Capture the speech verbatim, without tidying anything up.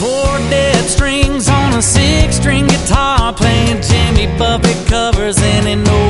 Four dead strings on a six-string guitar, playing Jimmy Buffett covers, and he knows